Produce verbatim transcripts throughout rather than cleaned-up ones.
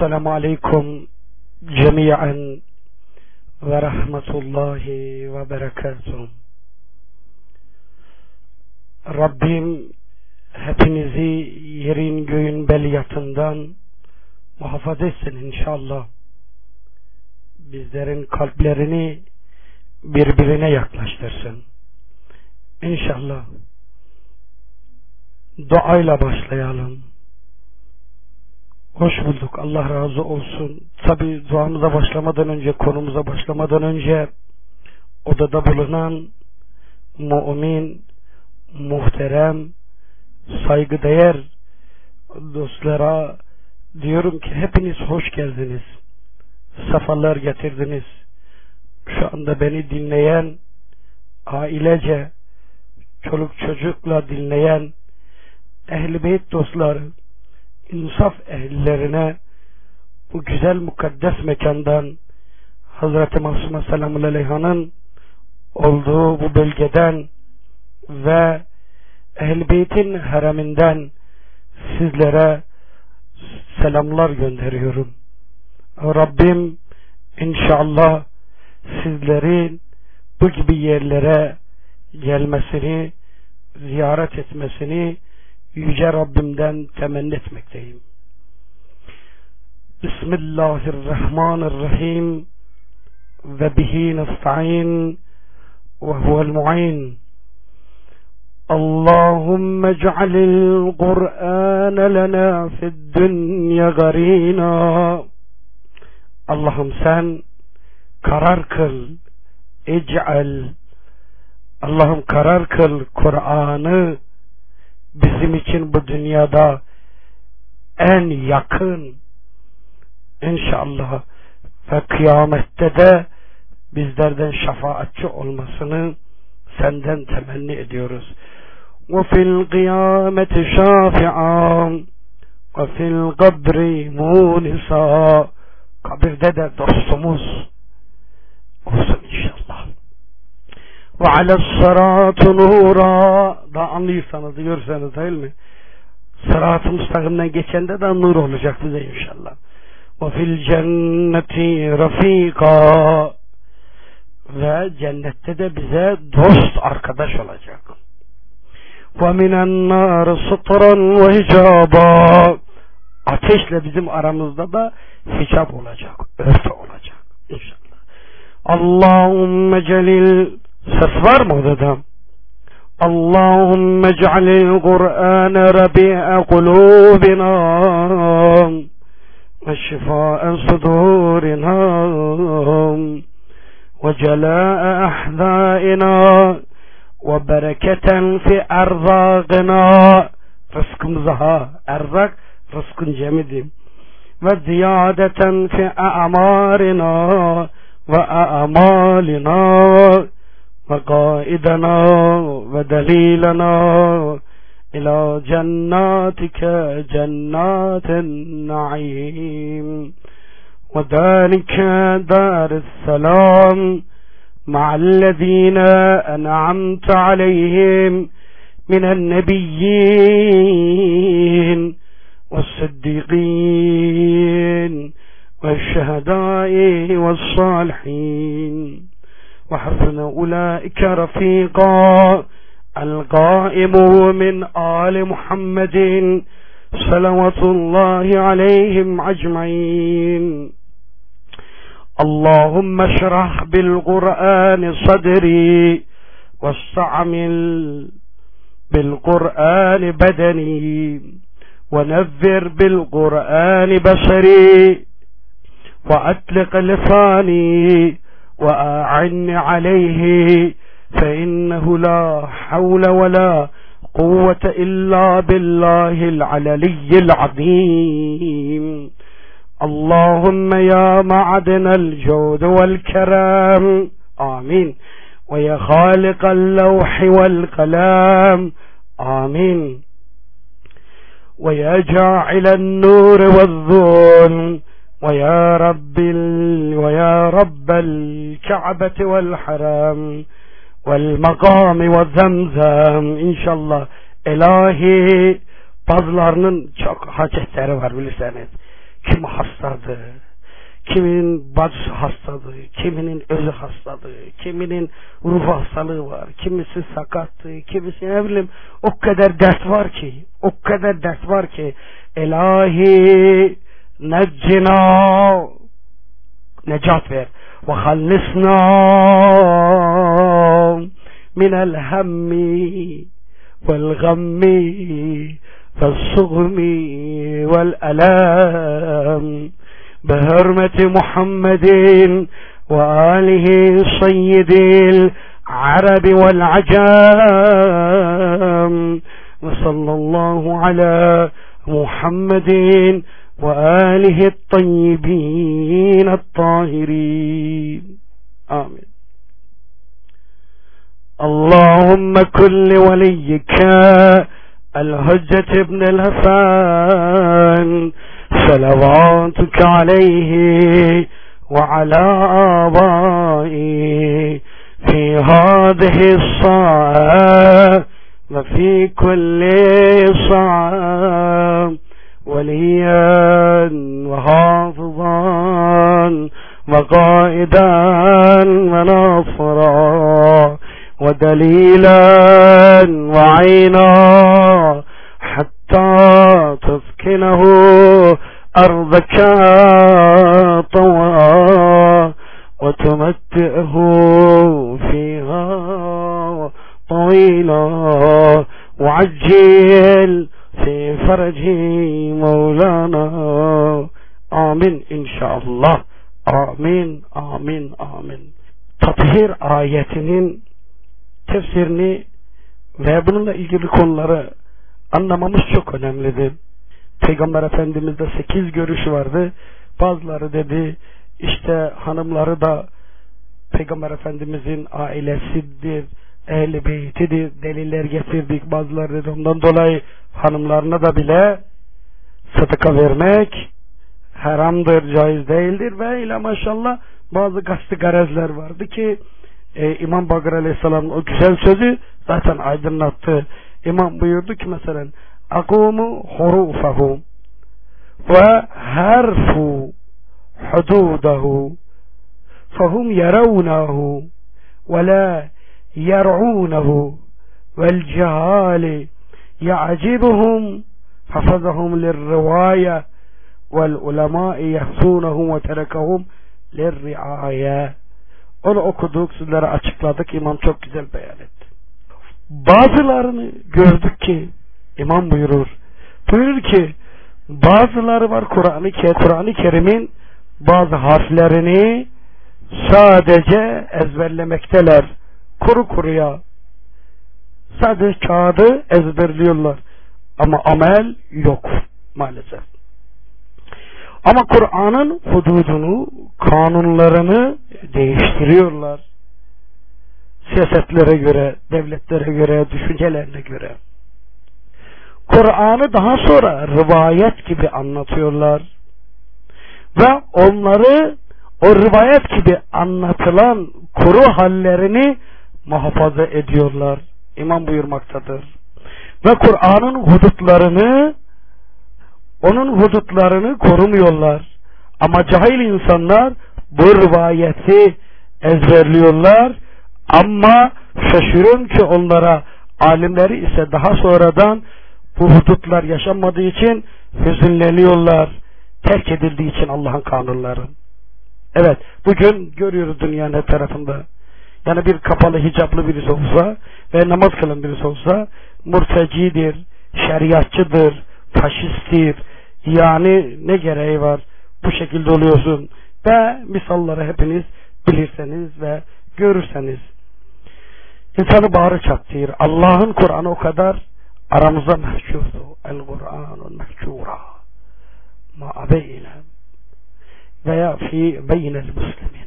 Esselamu Aleyküm cemiyen ve rahmetullahi ve berekatuhu. Rabbim hepinizi yerin göğün beliyatından muhafaza etsin inşallah. Bizlerin kalplerini birbirine yaklaştırsın İnşallah. Duayla başlayalım. Hoş bulduk. Allah razı olsun. Tabi duamıza başlamadan önce, konumuza başlamadan önce odada bulunan mümin, muhterem, saygıdeğer dostlara diyorum ki hepiniz hoş geldiniz. Sefalar getirdiniz. Şu anda beni dinleyen, ailece, çoluk çocukla dinleyen Ehl-i Beyt dostları, insaf ehlilerine bu güzel mukaddes mekandan, Hazreti Masum Selamun Aleyha'nın olduğu bu bölgeden ve Ehl-i Beyt'in hareminden sizlere selamlar gönderiyorum. Rabbim inşallah sizlerin bu gibi yerlere gelmesini, ziyaret etmesini Yüce Rabbimden temenni etmekteyim. Bismillahirrahmanirrahim ve bihi nesta'in ve huvel mu'in. Allahümme ec'alil Kur'an lena fid dünya garina. Allah'ım sen karar kıl, ec'al, Allah'ım karar kıl Kur'an'ı bizim için bu dünyada en yakın inşallah ve kıyamette de bizlerden şefaatçi olmasını senden temenni ediyoruz. Ve fil kıyameti şafi'an ve fil kabri munisa. Kabirde de dostumuz olsun inşallah. Ve aleyhissalatu nura, da anlıyorsanız, diyorsanız değil mi? Sırat-ı müstakimden geçende de nur olacak bize inşallah. Ve fil cenneti rafika, ve cennette de bize dost, arkadaş olacak. Ve minen nar sıtran ve hicaba, ateşle bizim aramızda da hicab olacak, örtü olacak inşallah. Allahümme celil, ses var mı odada? Allahümme ce'alil Kur'an rabi'a kulubina ve şifa'en sudurina ve celâ'a ahzâina ve bereketen fi erzâgina. Rızkımıza ha, erzak rızkın cemidir. Ve ziyadeten fi a'marina ve a'malina ve qaidana ve delilana ila cennatike cennaten na'im ve dâlike dârisselam ma'allezîne en'amte aleyhim minen nebiyyin والصديقين والشهداء والصالحين وحسن أولئك رفيقا. القائم من آل محمد صلوات الله عليهم أجمعين. اللهم اشرح بالقرآن صدري واستعمل بالقرآن بدني ونذر بالقرآن بصري وأطلق لساني وأعني عليه فإنه لا حول ولا قوة إلا بالله العلي العظيم. اللهم يا معدن الجود والكرام آمين، ويا خالق اللوح والقلم آمين، ويا جاعل النور والظلم، ويا رب ال... ويا رب الكعبة والحرم والمقام والزمزم inşallah. İlahi bazılarının çok hacetleri var bilirseniz. Kimi hastadır, kiminin bacısı hastadır, kiminin özü hastadır, kiminin ruh hastalığı var, kimisi sakattır, kimisi ne bileyim, o kadar dert var ki, o kadar dert var ki, ilahi neccina, necat ver, ve hallisna minel hemmi vel gammi vel sugmi vel elem بحرمة محمد وآله سيد العرب والعجم وصلى الله على محمد وآله الطيبين الطاهرين آمين. اللهم كل وليك الحجة ابن الحسن صلواتك عليه وعلى آبائه في هذه الساعة وفي كل ساعة وليا وحافظا وقائدا وناصرا ودليلا وعينا حتى تسكنه أرضك طوعا وتمتعه فيها طويلا وعجل في فرجه مولانا آمين إن شاء الله. Amin, amin, amin. Tathir ayetinin tefsirini ve bununla ilgili konuları anlamamız çok önemlidir. Peygamber Efendimiz'de sekiz görüş vardı. Bazıları dedi işte hanımları da Peygamber Efendimiz'in ailesidir, ehl-i beytidir, deliller getirdik. Bazıları dedi ondan dolayı hanımlarına da bile sadaka vermek haramdır, caiz değildir ve ile maşallah bazı gastı garezler vardı ki e, İmam Bakır Aleyhisselam'ın o güzel sözü zaten aydınlattı. İmam buyurdu ki mesela akumu hurufahum ve harfu hududahu fahum yarawnahu ve la yar'unahu vel cehali ya'cibuhum hafazahum lirrivaya vel ulemâ'i yahsûnehum ve terekehum lirriâye. Onu okuduk, sizlere açıkladık. İmam çok güzel beyan etti. Bazılarını gördük ki İmam buyurur. Buyurur ki bazıları var Kur'an-ı Kur'an-ı Kerim'in bazı harflerini sadece ezberlemekteler. Kuru kuruya. Sadece kağıdı ezberliyorlar. Ama amel yok maalesef. Ama Kur'an'ın hududunu, kanunlarını değiştiriyorlar. Siyasetlere göre, devletlere göre, düşüncelerine göre. Kur'an'ı daha sonra rivayet gibi anlatıyorlar. Ve onları o rivayet gibi anlatılan kuru hallerini muhafaza ediyorlar. İmam buyurmaktadır. Ve Kur'an'ın hudutlarını onun hudutlarını korumuyorlar. Ama cahil insanlar bu rivayeti ezberliyorlar. Ama şaşırın ki onlara alimleri ise daha sonradan bu hudutlar yaşanmadığı için hüzünleniyorlar. Terk edildiği için Allah'ın kanunları. Evet, bugün görüyoruz dünyanın her tarafında. Yani bir kapalı hicaplı birisi olsa ve namaz kılan birisi olsa murtecidir, şeriatçıdır, faşisttir. Yani ne gereği var? Bu şekilde oluyorsun. Ve misalları hepiniz bilirseniz ve görürseniz. İnsanı bağrı çattırır. Allah'ın Kur'an'ı o kadar aramıza mahcurdu. El-Kur'an'un mahcura. Ma abeyne veya fi beynel muslimin.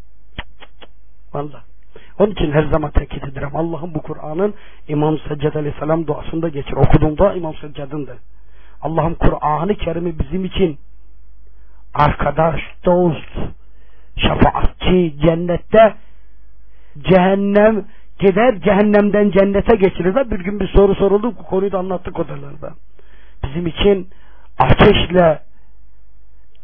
Vallahi. Onun için her zaman tekit ederim. Allah'ın bu Kur'an'ın İmam Seccad Aleyhisselam duasında geçir. Okuduğumda İmam Seccad'ın da. Allah'ım Kur'an-ı Kerim'i bizim için arkadaş, dost, şefaatçi, cennette cehennem gider, cehennemden cennete geçirir. Bir gün bir soru soruldu, bu konuyu da anlattık odalarda. Bizim için ateşle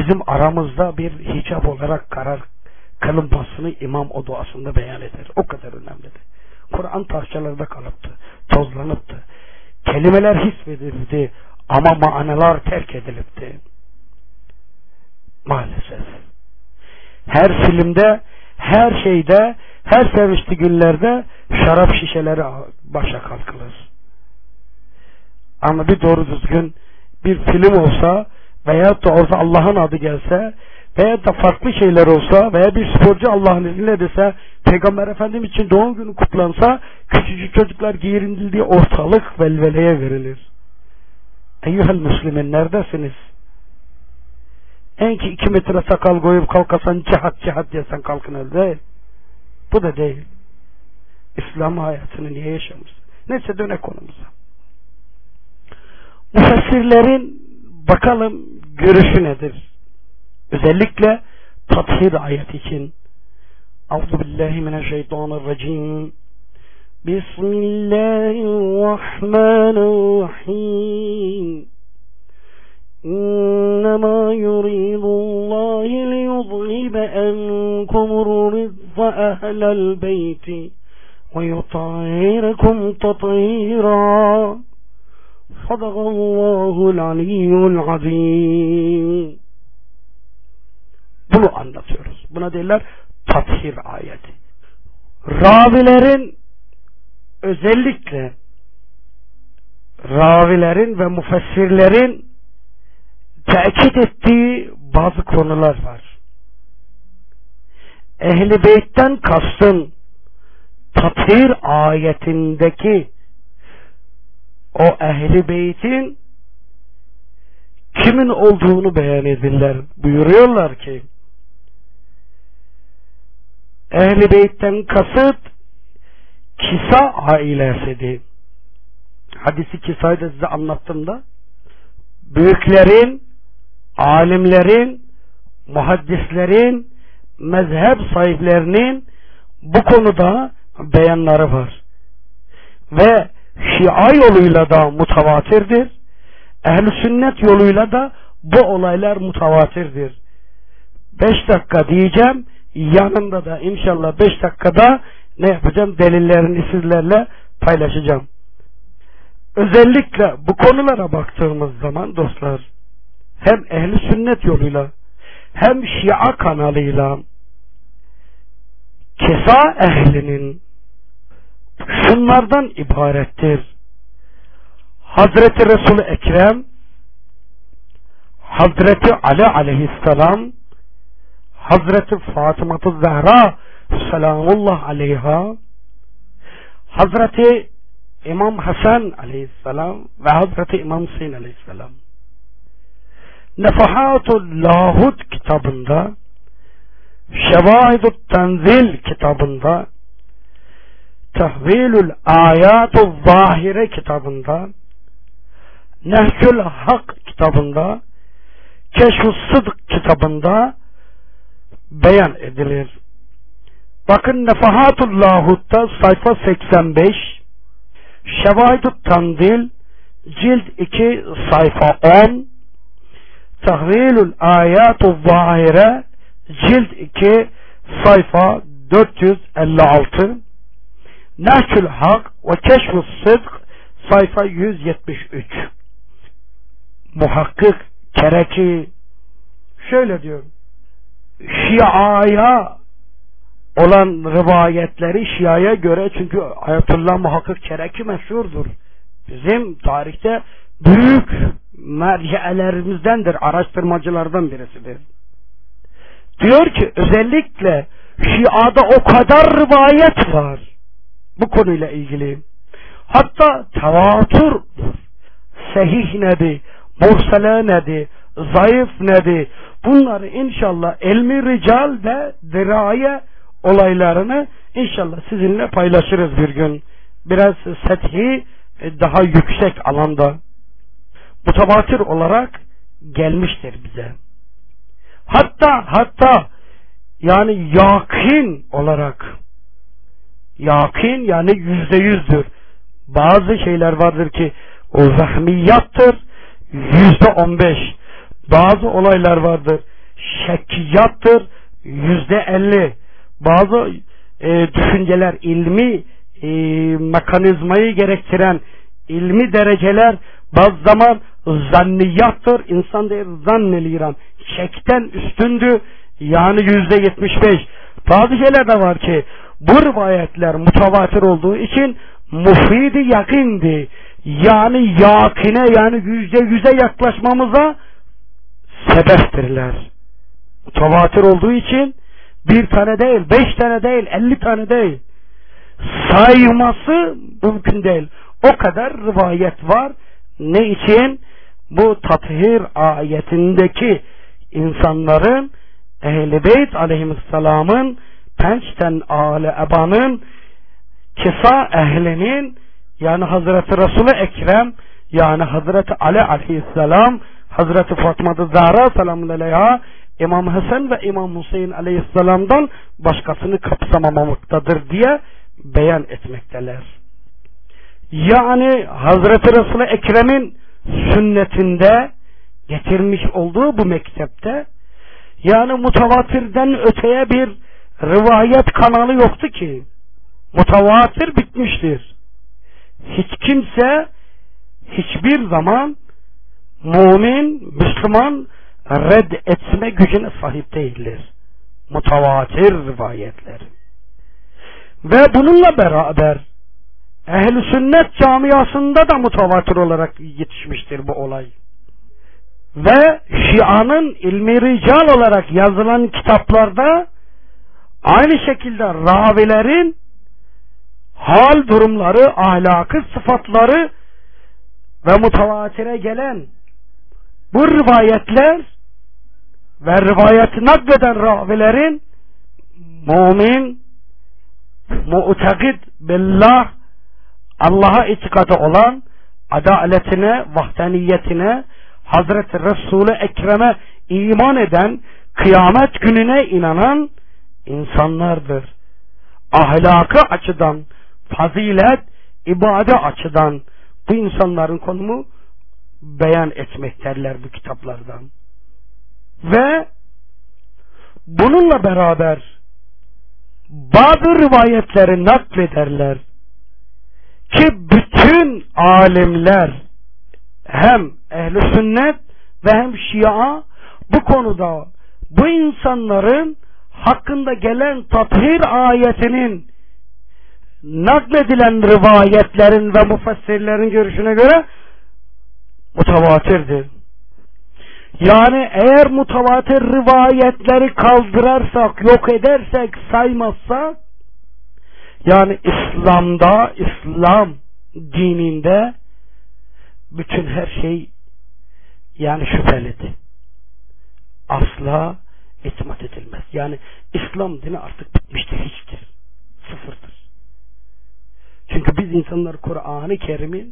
bizim aramızda bir hicap olarak karar kılınmasını imam o duasında beyan eder. O kadar önemlidir. Kur'an parçalarda kalıptı, tozlanıptı. Kelimeler hissedildi ama manalar terk edilipti. Maalesef. Her filmde, her şeyde, her sevinçli günlerde şarap şişeleri başa kalkılır. Ama bir doğru düzgün bir film olsa veyahut da orada Allah'ın adı gelse veyahut da farklı şeyler olsa veya bir sporcu Allah'ın izniyle dese, Peygamber Efendimiz için doğum günü kutlansa, küçücük çocuklar giyindirildiği ortalık velveleye verilir. Eyyuhel Müslümin, neredesiniz? En ki iki metre sakal koyup kalkasan cihat cihat diyesen kalkın elde. Bu da değil. İslam hayatını niye yaşamış? Neyse, dönek konumuza. Müfessirlerin bakalım görüşü nedir? Özellikle tathir ayet için. Euzubillahimineşşeytanirracim. Bismillahirrahmanirrahim. İnnemâ yuridullahu liyuzhibe enkumur rizza ehlel beyti ve yutahhirakum tathîrâ. Sadakallahul aliyyul azim. Bunu anlatıyoruz. Buna derler tathir ayeti. Ravilerin özellikle ravilerin ve müfessirlerin tekit ettiği bazı konular var. Ehl-i Beyt'ten kastın tathir ayetindeki o Ehl-i Beyt'in kimin olduğunu beyan edirler. Buyuruyorlar ki Ehl-i Beyt'ten kasıt Kisa ailesidir. Hadisi Kisa'yı da size anlattığımda büyüklerin, alimlerin, muhaddislerin, mezhep sahiplerinin bu konuda beyanları var. Ve Şia yoluyla da mutavatirdir. Ehl-i Sünnet yoluyla da bu olaylar mutavatirdir. Beş dakika diyeceğim, yanında da inşallah beş dakikada ne yapacağım? Delillerini sizlerle paylaşacağım. Özellikle bu konulara baktığımız zaman dostlar, hem Ehl-i Sünnet yoluyla hem Şia kanalıyla Kesa ehlinin şunlardan ibarettir. Hazreti Resul-i Ekrem, Hazreti Ali aleyhisselam, Hazreti Fatıma-tı Zehra selamullah aleyha, Hazreti İmam Hasan aleyhisselam ve Hazreti İmam Hüseyin aleyhisselam. Nefahatul Lahut kitabında, Şevahidut Tenzil kitabında, Tehvilül Ayatul Zahire kitabında, Nehcül Hak kitabında, Keşfus Sıdk kitabında beyan edilir. Bakın Nefahatul Lahut'ta sayfa seksen beş, Şevahidut Tenzil cilt iki sayfa on, Tehvilül Ayatul Zahire cilt iki sayfa dört yüz elli altı, Nehcül Hak ve Keşfus Sıdk sayfa yüz yetmiş üç. Muhakkik Kereki şöyle diyor: Şia'ya olan rivayetleri Şia'ya göre, çünkü Ayetullah Muhakkik Kereki meşhurdur. Bizim tarihte büyük mercielerimizdendir, araştırmacılardan birisidir. Diyor ki özellikle Şia'da o kadar rivayet var bu konuyla ilgili. Hatta tevatür, sahih nedir, mursale nedir, zayıf nedir, bunları inşallah ilmi rical ve diraye olaylarını inşallah sizinle paylaşırız bir gün. Biraz sethi daha yüksek alanda mutavatir olarak gelmiştir bize. Hatta hatta yani yakin olarak, yakin yani yüzde yüzdür. Bazı şeyler vardır ki o vehmiyattır, yüzde on beş. Bazı olaylar vardır şekkiyattır yüzde elli. Bazı e, düşünceler, ilmi e, mekanizmayı gerektiren ilmi dereceler bazı zaman zanniyattır. İnsan değil zanneliyorum. Şekten üstündü. Yani yüzde yetmiş beş. Bazı şeyler de var ki bu rivayetler mutavatir olduğu için mufidi yakindi. Yani yakine, yani yüzde yüze yaklaşmamıza sebeptirler. Mutavatir olduğu için bir tane değil, beş tane değil, elli tane değil. Sayması mümkün değil. O kadar rivayet var. Ne için? Bu tathir ayetindeki insanların Ehl-i Beyt aleyhisselamın pençten âle ebanın kisa ehlinin yani Hazreti Resul-i Ekrem yani Hazreti Ali aleyhisselam Hazreti Fatıma-ı Zahra selamun aleyha İmam Hasan ve İmam Hüseyin aleyhisselamdan başkasını kapsamamamaktadır diye beyan etmekteler. Yani Hazreti Resul-i Ekrem'in sünnetinde getirmiş olduğu bu mektepte yani mutavatirden öteye bir rivayet kanalı yoktu ki. Mutavatir bitmiştir. Hiç kimse hiçbir zaman mümin, Müslüman red etme gücüne sahip değildir. Mutavatir rivayetler. Ve bununla beraber Ehl-i Sünnet camiasında da mutavatir olarak yetişmiştir bu olay. Ve Şia'nın ilmi rical olarak yazılan kitaplarda aynı şekilde ravilerin hal durumları, ahlakı, sıfatları ve mutavatire gelen bu rivayetler ve rivayeti nakleden ravilerin mümin, mu'takid billah, Allah'a itikadı olan adaletine, vahdaniyetine, Hazreti Resul-i Ekrem'e iman eden, kıyamet gününe inanan insanlardır. Ahlakı açıdan, fazilet, ibadet açıdan bu insanların konumu beyan etmektedirler bu kitaplardan. Ve bununla beraber bazı rivayetleri naklederler ki bütün alimler hem Ehl-i Sünnet ve hem Şia bu konuda bu insanların hakkında gelen tathir ayetinin nakledilen rivayetlerin ve müfessirlerin görüşüne göre mutavatirdir. Yani eğer mutavatir rivayetleri kaldırarsak, yok edersek, saymazsak yani İslam'da, İslam dininde bütün her şey yani şüphelidir. Asla itimat edilmez. Yani İslam dini artık bitmiştir, hiçtir. Sıfırdır. Çünkü biz insanlar Kur'an-ı Kerim'in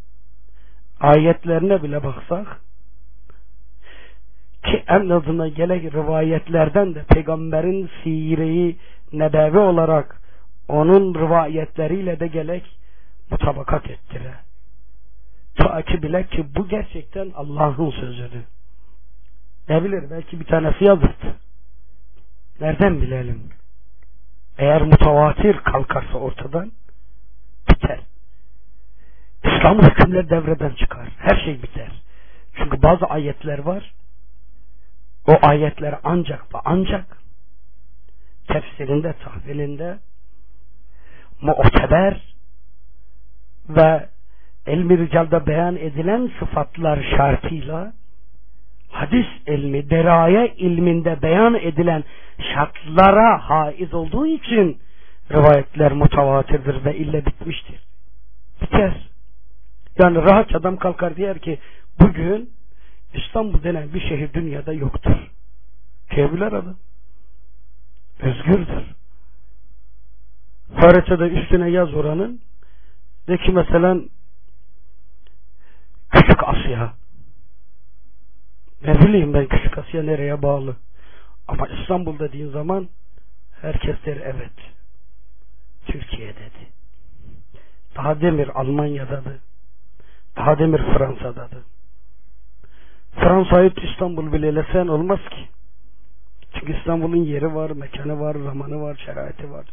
ayetlerine bile baksak ki en azından gelen rivayetlerden de peygamberin sireyi nebevi olarak onun rivayetleriyle de gerek mutabakat ettire. Ta ki bile ki bu gerçekten Allah'ın sözüdür. Ne bilir belki bir tanesi yazırdı. Nereden bilelim? Eğer mutavatir kalkarsa ortadan biter. İslam hükümleri devreden çıkar. Her şey biter. Çünkü bazı ayetler var. O ayetler ancak ve ancak tefsirinde, tahvilinde muteber ve ilmi ricalda beyan edilen sıfatlar şartıyla hadis ilmi, deraye ilminde beyan edilen şartlara haiz olduğu için rivayetler mutavatirdir ve ille bitmiştir. Biter. Yani rahat adam kalkar diyer ki bugün İstanbul denen bir şehir dünyada yoktur. Diyebilir adam. Özgürdür. Haritada üstüne yaz oranın de ki mesela Küçük Asya. Ne bileyim ben Küçük Asya nereye bağlı. Ama İstanbul dediğin zaman herkes der evet. Türkiye dedi. Daha demir Almanya'dadır. Daha demir Fransa'dadır. Fransa'yı İstanbul bile elesen olmaz ki. Çünkü İstanbul'un yeri var, mekanı var, zamanı var, şeraiti var.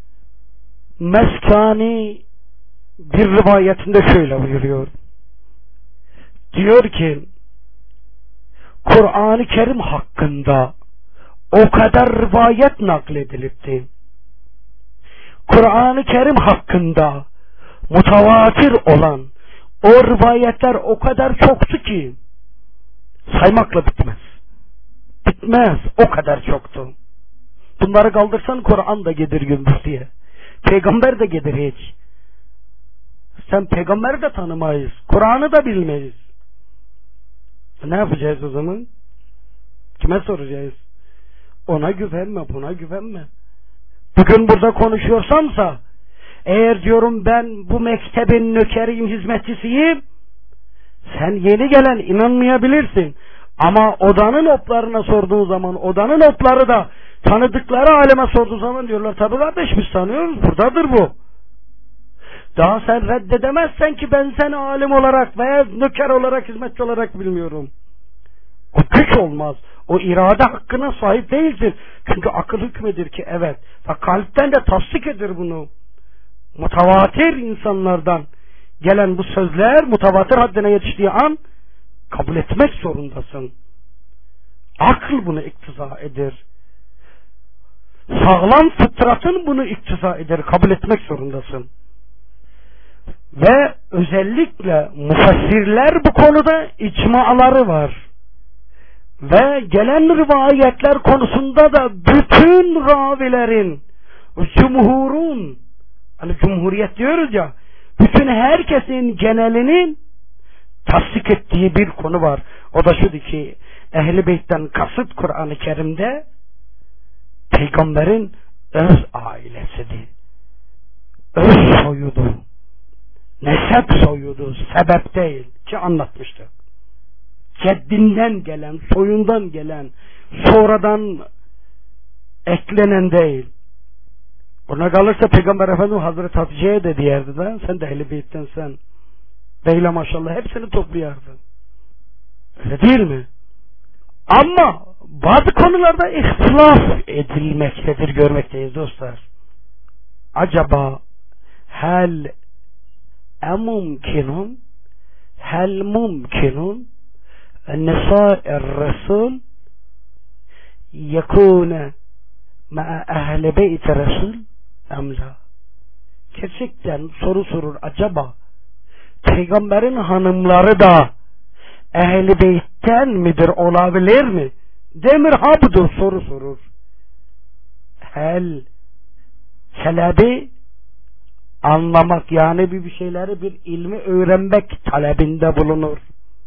Meskani bir rivayetinde şöyle buyuruyor. Diyor ki Kur'an-ı Kerim hakkında o kadar rivayet nakledilipti. Kur'an-ı Kerim hakkında mutavatir olan o rivayetler o kadar çoktu ki saymakla bitmez. Bitmez. O kadar çoktu. Bunları kaldırsan Kur'an da gelir gündüz diye. Peygamber de gelir hiç. Sen peygamberi de tanımayız. Kur'an'ı da bilmeyiz. Ne yapacağız o zaman? Kime soracağız? Ona güvenme, buna güvenme. Bugün burada konuşuyorsamsa, eğer diyorum ben bu mektebin nökeriyim, hizmetçisiyim, sen yeni gelen inanmayabilirsin. Ama odanın oplarına sorduğun zaman, odanın opları da tanıdıkları aleme sorduğu zaman diyorlar tabii kardeş biz tanıyoruz, buradadır bu. Daha sen reddedemezsen ki ben seni alim olarak veya nöker olarak, hizmetçi olarak bilmiyorum. O güç olmaz. O irade hakkına sahip değildir. Çünkü akıl hükmedir ki evet. Ve kalpten de tasdik edir bunu. Mutavatir insanlardan gelen bu sözler mutavatir haddine yetiştiği an kabul etmek zorundasın. Akıl bunu iktiza eder. Sağlam fıtratın bunu iktiza eder. Kabul etmek zorundasın. Ve özellikle müfessirler bu konuda icmaları var. Ve gelen rivayetler konusunda da bütün ravilerin, cumhurun, hani cumhuriyet diyoruz ya, bütün herkesin genelinin tasdik ettiği bir konu var. O da şudur ki Ehl-i Beyt'ten kasıt Kur'an-ı Kerim'de peygamberin öz ailesidir. Öz soyudu. Nesep soyudu. Sebep değil. Ki anlatmıştık. Ceddinden gelen, soyundan gelen, sonradan eklenen değil. Ona kalırsa Peygamber Efendimiz Hazreti Hatice'ye de diyerdi de sen de Ehl-i Beyt'ten sen Beyla maşallah hepsini toplayardın. Öyle değil mi? Ama bazı konularda ihtilaf edilmektedir, görmekteyiz dostlar. Acaba hel emumkinun hel mumkinun nisa'ir Resul yekune ma'a ehli beyt Resul emla? Gerçekten soru sorur, acaba Peygamberin hanımları da Ehl-i Beyt'ten midir, olabilir mi? Demir ha budur, soru sorur. Hel talebi anlamak, yani bir şeyleri, bir ilmi öğrenmek talebinde bulunur.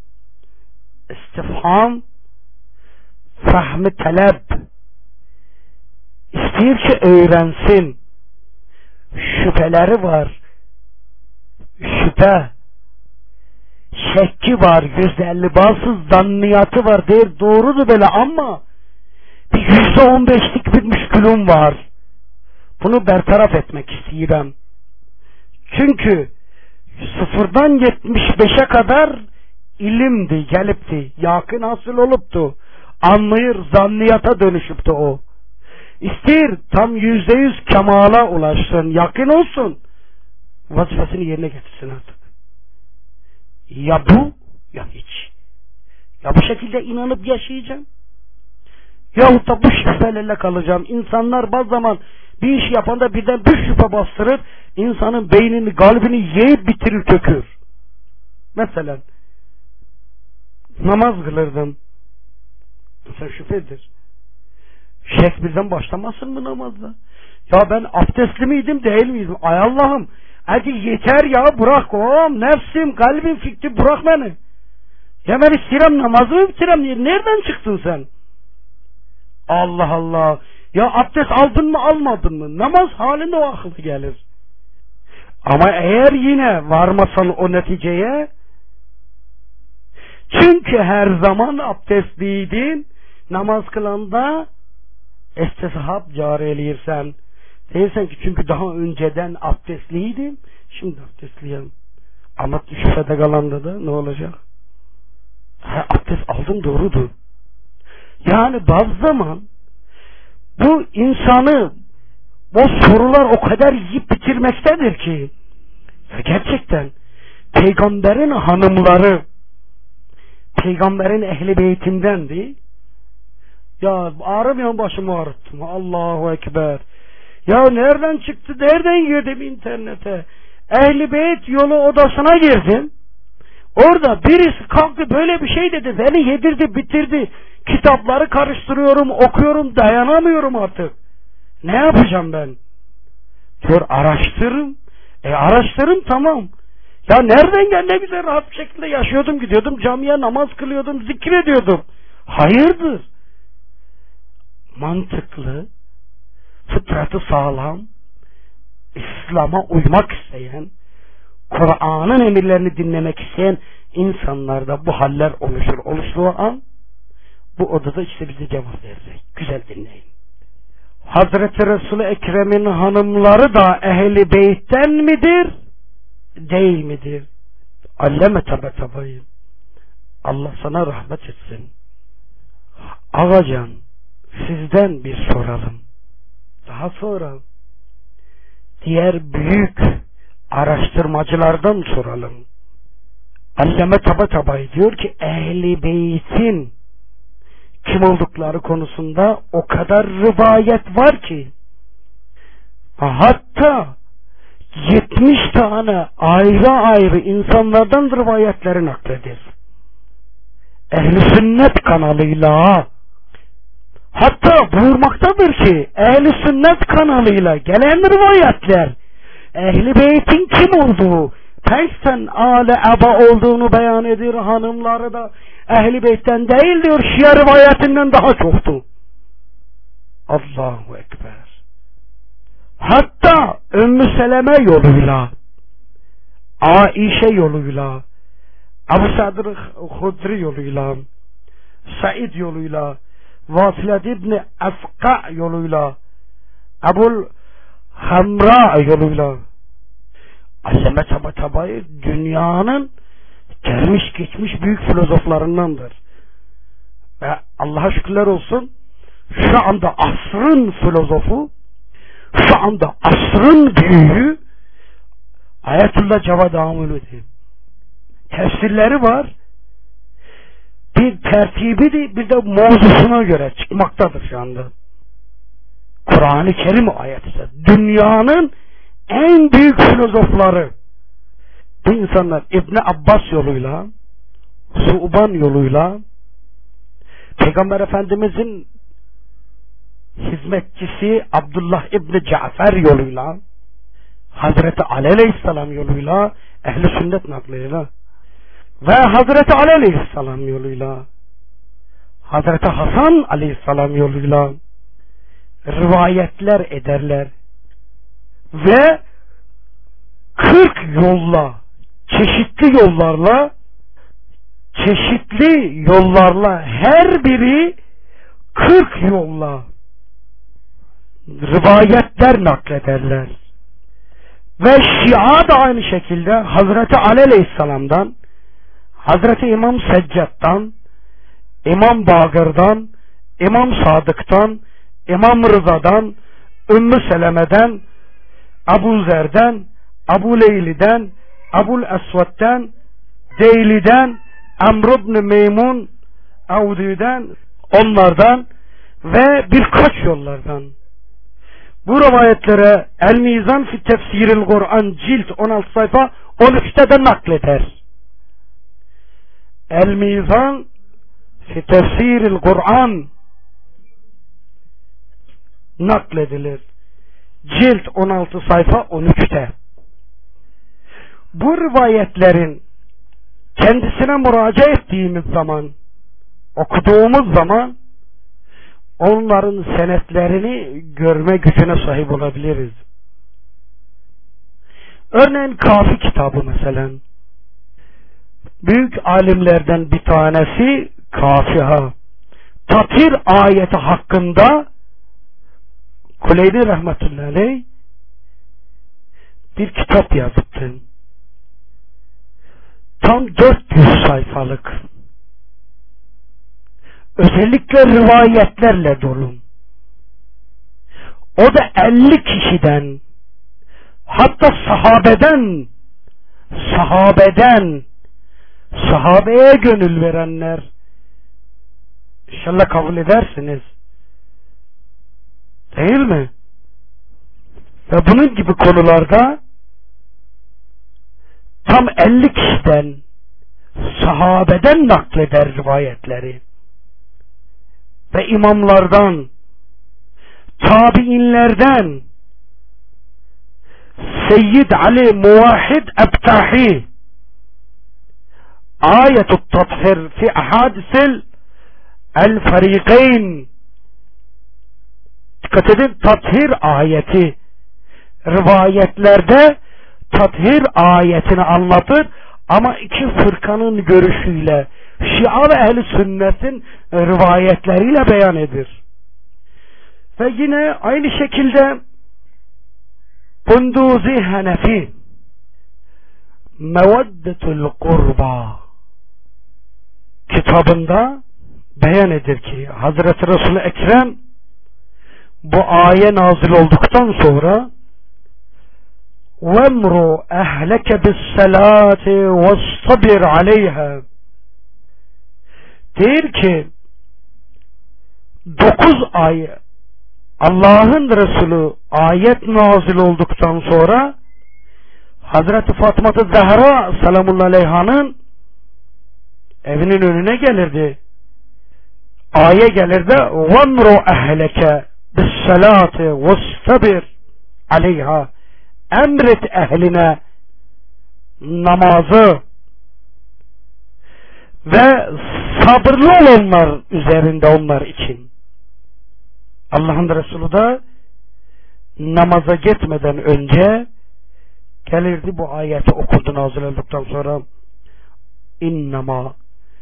İstifham fahmi talep, istiyor ki öğrensin. Şüpheleri var, şüphe şekki var, yüzde bazı zanniyatı var, değil doğrudur böyle ama bir yüzde on beşlik bir müşkülüm var. Bunu bertaraf etmek istiyorum. Çünkü sıfırdan yetmiş beşe kadar ilimdi, gelipti, yakın hasıl oluptu, anlayır, zanniyata dönüşüptü o. İster tam yüzde yüz kemala ulaşsın, yakın olsun, vazifesini yerine getirsin artık. Ya bu ya hiç. Ya bu şekilde inanıp yaşayacağım, yahut da bu şüphelerle kalacağım. İnsanlar bazı zaman bir iş yapanda birden bir şüphe bastırır, insanın beynini, kalbini yiyip bitirir, kökür. Mesela namaz kılırdım, mesela şüphedir. Şek birden başlamasın mı namazda? Ya ben abdestli miydim, değil miydim? Ay Allah'ım, hadi yeter ya, bırak oğlum, nefsim, kalbim, fikrim, bırak beni. Ya ben istirem, namazımı bitirem, nereden çıktın sen? Allah Allah. Ya abdest aldın mı, almadın mı? Namaz halinde o aklı gelir. Ama eğer yine varmasan o neticeye, çünkü her zaman abdestliydin, namaz kılanda istishab cariyeliyirsen, değilsen ki çünkü daha önceden abdestliydim, şimdi abdestliyim. Ama şüphede kalanda da ne olacak? Ha, abdest aldım, doğrudur. Yani bazı zaman Bu insanı, bu sorular o kadar yiyip bitirmektedir ki gerçekten peygamberin hanımları, peygamberin ehli beytindendi. Ya ağrımıyor, başımı ağrıttım. Allahu Ekber. Ya nereden çıktı, nereden girdim internete? Ehli beyt yolu odasına girdim. Orada birisi kalktı böyle bir şey dedi. Beni yedirdi bitirdi. Kitapları karıştırıyorum, okuyorum, dayanamıyorum artık. Ne yapacağım ben? Diyor araştırın. E araştırın, tamam. Ya nereden gel, ne güzel rahat bir şekilde yaşıyordum, gidiyordum camiye, namaz kılıyordum, zikrediyordum. Hayırdır? Mantıklı, fıtratı sağlam, İslam'a uymak isteyen, Kur'an'ın emirlerini dinlemek isteyen insanlarda bu haller oluşur. Oluştuğu an bu odada işte bize cevap verecek. Güzel dinleyin. Hazreti Resul-i Ekrem'in hanımları da ehli beytten midir, değil midir? Alleme tabi tabayım. Allah sana rahmet etsin. Ağacan, sizden bir soralım. Daha sonra diğer büyük araştırmacılardan soralım. Allame Tabatabai diyor ki Ehl-i Beyt'in kim oldukları konusunda o kadar rivayet var ki hatta yetmiş tane ayrı ayrı insanlardan rivayetleri nakledir. Ehl-i Sünnet kanalıyla, hatta buyurmaktadır ki Ehl-i Sünnet kanalıyla gelen rivayetler Ehl-i Beyt'in kim olduğu, Peysen ale eba olduğunu beyan ediyor. Hanımları da Ehl-i Beyt'ten değil diyor, Şia rivayetinden daha çoktu. Allahu Ekber. Hatta Ümmü Seleme yoluyla, Aişe yoluyla, Ebu Sa'd Hudri yoluyla, Said yoluyla, Vasilet İbni Efka yoluyla, Ebul Hamra yoluyla, Allame Tabatabai dünyanın gelmiş geçmiş büyük filozoflarındandır. Ve Allah'a şükürler olsun, şu anda asrın filozofu, şu anda asrın büyüğü Ayetullah Cevad Amulu'dur. Tefsirleri var. Bir tertibi de bir de mevzusuna göre çıkmaktadır şu anda. Kur'an-ı Kerim ayeti. Dünyanın en büyük filozofları bu insanlar İbn Abbas yoluyla, Su'ban yoluyla, Peygamber Efendimizin hizmetçisi Abdullah İbni Cafer yoluyla, Hazreti Ali Aleyhisselam yoluyla, Ehl-i Sünnet naklıyla ve Hazreti Ali Aleyhisselam yoluyla, Hazreti Hasan Aleyhisselam yoluyla rivayetler ederler ve kırk yolla, çeşitli yollarla, çeşitli yollarla, her biri kırk yolla rivayetler naklederler. Ve Şia da aynı şekilde Hazreti Ali Aleyhisselam'dan, Hazreti İmam Seccad'dan, İmam Bagır'dan, İmam Sadık'tan, İmam Rıza'dan, Ümmü Seleme'den, Ebu Zer'den, Ebu Leyli'den, Ebul Esved'den, Deyli'den, Amr ibn Meymun, Avdi'den, onlardan ve birkaç yollardan. Bu rivayetlere El-Mizan fi Tefsiril Kur'an cilt on altı sayfa on üçte de nakleder. El-Mizan fi Tefsiril Kur'an nakledilir. Cilt on altı sayfa on üçte. Bu rivayetlerin kendisine müracaat ettiğimiz zaman, okuduğumuz zaman onların senetlerini görme gücüne sahip olabiliriz. Örneğin Kafi kitabı mesela. Büyük alimlerden bir tanesi Kafi ha. Tatir ayeti hakkında Kuleyni rahmetullahi aleyh bir kitap yazdı. Tam dört yüz sayfalık. Özellikle rivayetlerle dolu. O da elli kişiden, hatta sahabeden, sahabeden, sahabeye gönül verenler, İnşallah kabul edersiniz. Değil mi? Ve bunun gibi konularda tam elli kişiden, sahabeden nakleder rivayetleri. Ve imamlardan, tabiinlerden, Seyyid Ali Muvahhid Ebtahi Ayetut Tathir fi ahadisil el farikayn, dikkat edin, tathir ayeti rivayetlerde tathir ayetini anlatır ama iki fırkanın görüşüyle, Şia ve Ehl-i Sünnet'in rivayetleriyle beyan edir. Ve yine aynı şekilde Kunduzi Hanefi Meveddetul Kurba kitabında beyan edir ki Hazreti Resul-i Ekrem bu ayet nazil olduktan sonra وَمْرُ أَهْلَكَ بِالسَّلَاتِ وَاسْتَبِرْ عَلَيْهَا der ki dokuz ay Allah'ın Resulü ayet nazil olduktan sonra Hazreti Fatıma-ı Zehra selamun aleyhanın evinin önüne gelirdi. Aya gelirdi. وَمْرُ أَهْلَكَ بِالسَّلَاتِ وَاسْتَبِرْ عَلَيْهَا emret ehline namazı ve sabırlı olanlar üzerinde onlar için. Allah'ın Resulü de namaza gitmeden önce gelirdi, bu ayeti okurdu nazil olduktan sonra innema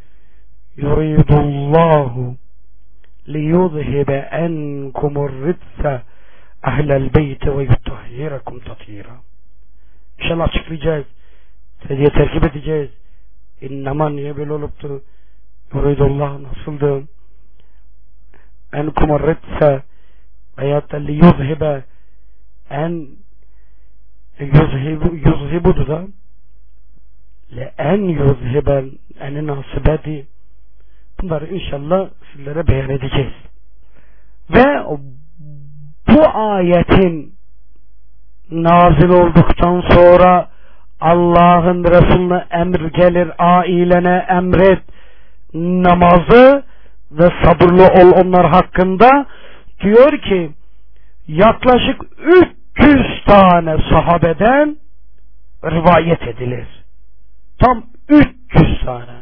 yuridullahu liyuzhibe enkumur ritse ehlel beyti ve yutahhirakum tathira. İnşallah açıklayacağız. Size terkip edeceğiz. İnnema niye böyle oluptu? Yuridullah nasıldı? Enkumur ritse veyahut da liyuzhibe en yuzhibu yuzhibudu da le en yuzhiben en nasibedi. Bunları inşallah sizlere beyan edeceğiz. Ve bu ayetin nazil olduktan sonra Allah'ın Resulüne emir gelir, ailene emret namazı ve sabırlı ol onlar hakkında, diyor ki yaklaşık üç yüz tane sahabeden rivayet edilir. Tam üç yüz tane.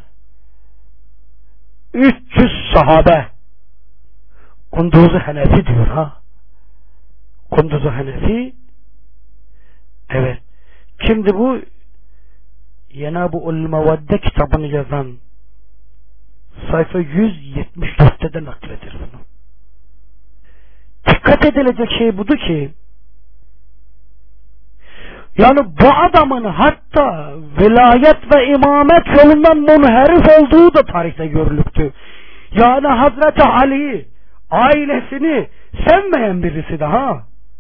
üç yüz sahabe. Kunduzi Hanefi diyor ha. Kunduzi Hanefi, evet. Kimdi bu? Cenab-ı Mevedde kitabını yazan, sayfa yüz yetmiş dörtte de nakledir bunu. Dikkat edilecek şey budur ki, yani bu adamın hatta velayet ve imamet yolundan munherif olduğu da tarihte görülüktü. Yani Hazreti Ali ailesini sevmeyen birisi daha.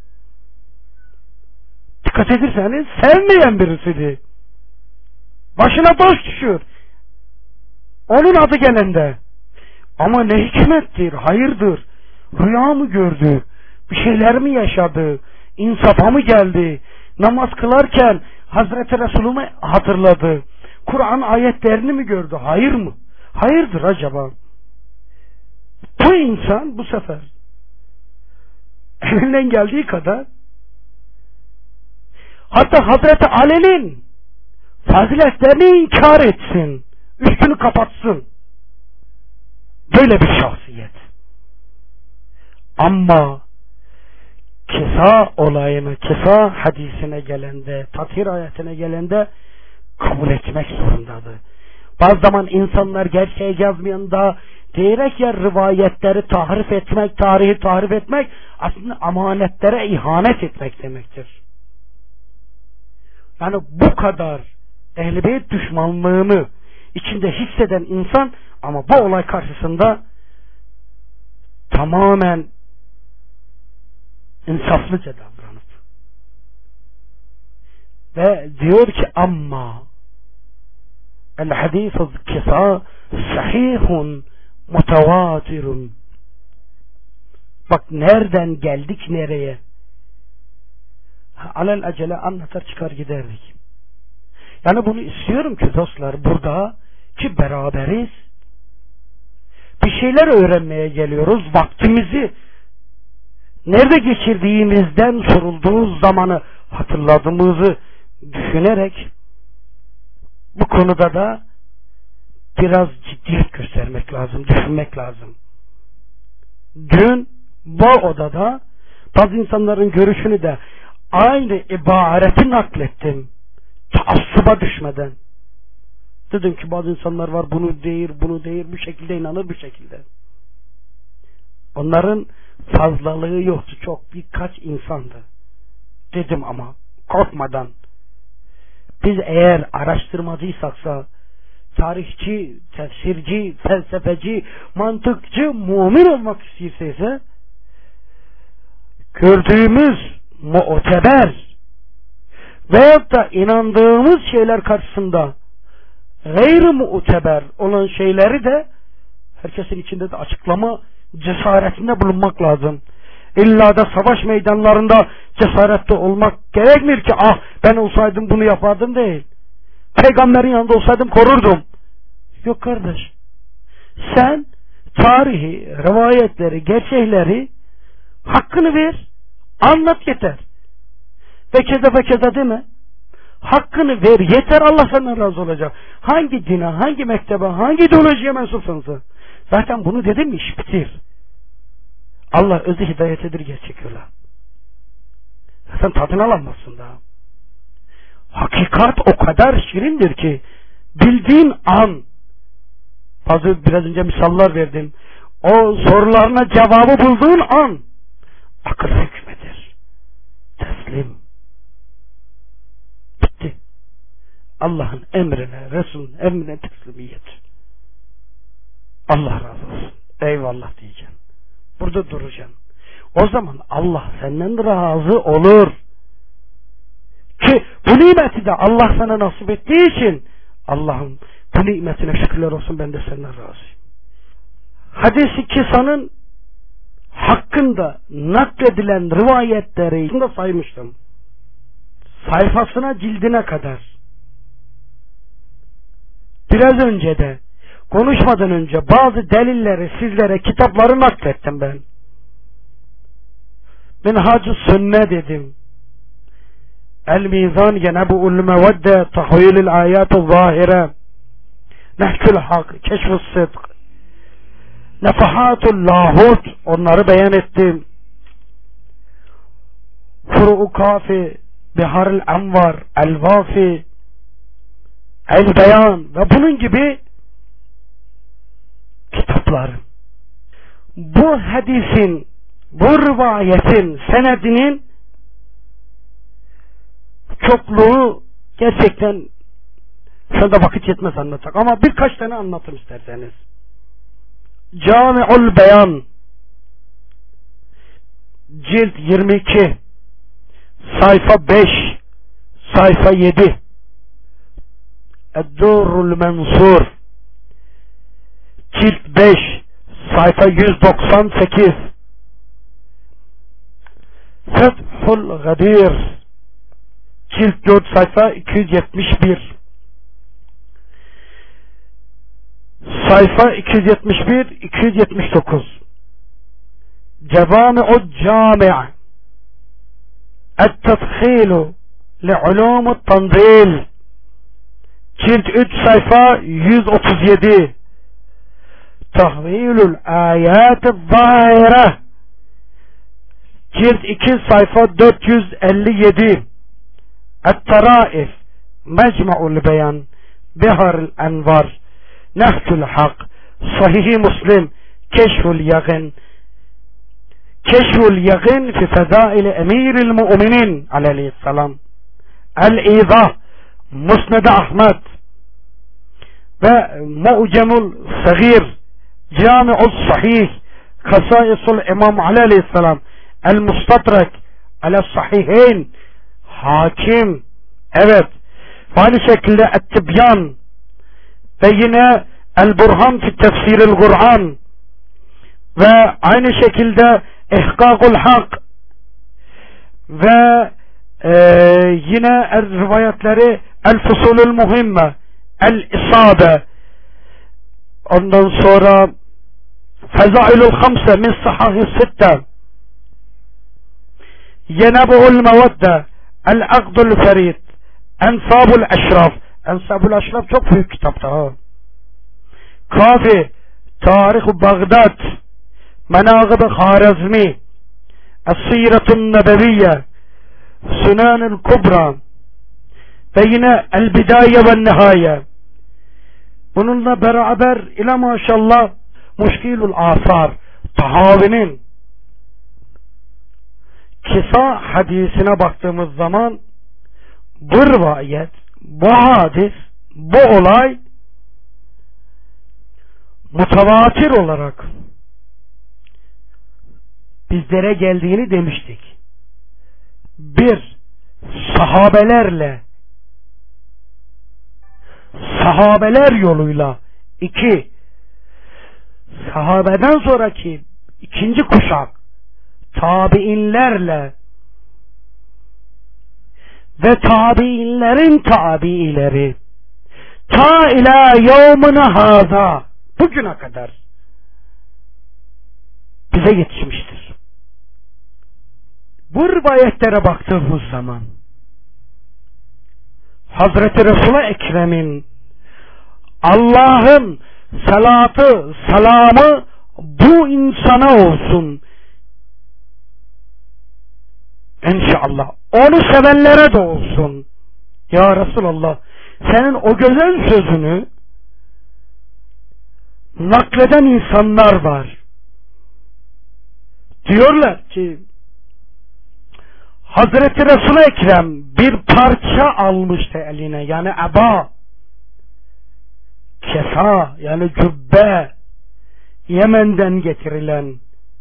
Dikkat ederseniz sevmeyen birisiydi. Başına taş düşüyor onun adı gelende. Ama ne hikmettir, hayırdır, rüya mı gördü, bir şeyler mi yaşadı, insafa mı geldi, namaz kılarken Hazreti Resulü'nü hatırladı, Kur'an ayetlerini mi gördü, hayır mı? Hayırdır acaba? Bu insan bu sefer elinden geldiği kadar hatta Hazreti Ali'nin faziletlerini inkar etsin, üstünü kapatsın. Böyle bir şahsiyet. Ama kisa olayını, kisa hadisine gelende, tathir ayetine gelende kabul etmek zorundadır. Bazı zaman insanlar gerçeği yazmayanda diyerek ya rivayetleri tahrif etmek, tarihi tahrif etmek aslında amanetlere ihanet etmek demektir. Yani bu kadar Ehl-i Beyt düşmanlığını içinde hisseden insan ama bu olay karşısında tamamen insaflıca davranıp ve diyor ki amma el hadîs-ı kisa sahihun mutavatirun. Bak nereden geldik nereye? Alel acele anlatar çıkar giderdik. Yani bunu istiyorum ki dostlar, burada ki beraberiz. Bir şeyler öğrenmeye geliyoruz. Vaktimizi nerede geçirdiğimizden sorulduğu zamanı hatırladığımızı düşünerek bu konuda da biraz ciddiyet göstermek lazım, düşünmek lazım. Dün bu odada bazı insanların görüşünü de aynı ibareti naklettim. Taassuba düşmeden. Dedim ki bazı insanlar var bunu değil, bunu değil, bu şekilde inanır, bu şekilde. Onların fazlalığı yoktu, çok birkaç insandı. Dedim ama korkmadan. Biz eğer araştırmacıysak, tarihçi, tefsirci, felsefeci, mantıkçı, mümin olmak istiyorsa, gördüğümüz muteber veyahut da inandığımız şeyler karşısında gayri muteber olan şeyleri de herkesin içinde de açıklama cesaretinde bulunmak lazım. İlla da savaş meydanlarında cesaretli olmak gerekmiyor ki ah ben olsaydım bunu yapardım değil. Peygamberin yanında olsaydım korurdum. Yok kardeş. Sen tarihi, rivayetleri, gerçekleri hakkını ver, anlat yeter. Ve keza ve keza deme. Hakkını ver yeter, Allah senden razı olacak. Hangi dine, hangi mektebe, hangi ideolojiye mensupsanız. Zaten bunu dedim mi iş bitir. Allah özü hidayetidir gerçek yola. Sen tadını alamazsın daha. Hakikat o kadar şirindir ki bildiğin an, bazı biraz önce misaller verdim, o sorularına cevabı bulduğun an akıl hükmedir. Teslim. Bitti. Allah'ın emrine, Resul'ün emrine teslimiyet. Allah razı olsun. Eyvallah diyeceğim. Burada duracağım. O zaman Allah senden razı olur. Ki bu nimeti de Allah sana nasip ettiği için Allah'ım bu nimetine şükürler olsun, ben de senden razıyım. Hadis-i kisanın hakkında nakledilen rivayetleri da saymıştım. Sayfasına, cildine kadar. Biraz önce de konuşmadan önce bazı delilleri sizlere, kitapları naklettim ben. Minhac-ı Sünne dedim. El-Mizan Yenebu'l Mevedde Tahvil'l Ayat-ı Zahire Nehkül Hak Keşf-ı Sıdk Nefahatul Lahut, onları beyan ettim. Furu-u Kafi Bihar'l Envar El-Vafi El-Beyan ve bunun gibi kitaplar. Bu hadisin, bu rivayetin senedinin çokluğu gerçekten şu anda vakit yetmez anlatacak ama birkaç tane anlatın isterseniz. Cami'ul Beyan cilt yirmi iki sayfa beş sayfa yedi Eddurrul Mensur cilt beş sayfa yüz doksan sekiz Fethul Gadir cilt dört sayfa iki yüz yetmiş bir sayfa iki yüz yetmiş bir iki yüz yetmiş dokuz Cevami'u Cami' Et-Tedhilu Li'ulûm Tanzil cilt üç sayfa yüz otuz yedi Tahvilul Ayat-ı Zahire cilt iki sayfa dört yüz elli yedi Et-Taraif Mecmu'l Beyan Bihar'l Envar Nehkül Hak Sahih-i Müslim Keşful Yaqin Keşful Yaqin fi Fezail Emiril Mu'minin aleyhisselam El-İzah Musned Ahmet ve Mu'cemul Sagir Cami'ul Sahih Hasaisul İmam aleyhisselam El-Mustadrak El-Sahihayn, Hakim, evet, aynı şekilde Et-Tibyan ve yine El-Burhan fi Tefsiril Kur'an ve aynı şekilde İhkâkul Hak ve e, yine er, rivayetleri El-Fusulul Muhimme, El-İsabe, ondan sonra Fezailul Hamse min Sahâhi Sitte, Yenebu'ul Mevedde, El-Akdul Ferid, Ensabul Eşraf. Ensabul Eşraf çok büyük kitapta ha. Kafi, Tarih-i Bağdat, Menâgıb-ı Harazmi, Es-Siretun Nebeviyye, Sünân-ül Kubra ve yine El-Bidaye ve Nihaye. Bununla beraber ile maşallah Muşkilul Asar, Tahavi'nin Kisa hadisine baktığımız zaman bu rivayet, bu hadis, bu olay mutavatir olarak bizlere geldiğini demiştik. Bir, sahabelerle, sahabeler yoluyla. İki, sahabeden sonraki ikinci kuşak tabiinlerle ve tabiinlerin tabiileri ta ila yevmine haza, bugüne kadar bize yetişmiştir. Bu rivayetlere baktığımız zaman Hazreti Resul-i Ekrem'in Allah'ın salatı, selamı bu insana olsun İnşallah. Onu sevenlere de olsun. Ya Resulallah, senin o güzel sözünü nakleden insanlar var. Diyorlar ki Hazreti Resul-i Ekrem bir parça almıştı eline, yani eba, kesa, yani cübbe, Yemen'den getirilen,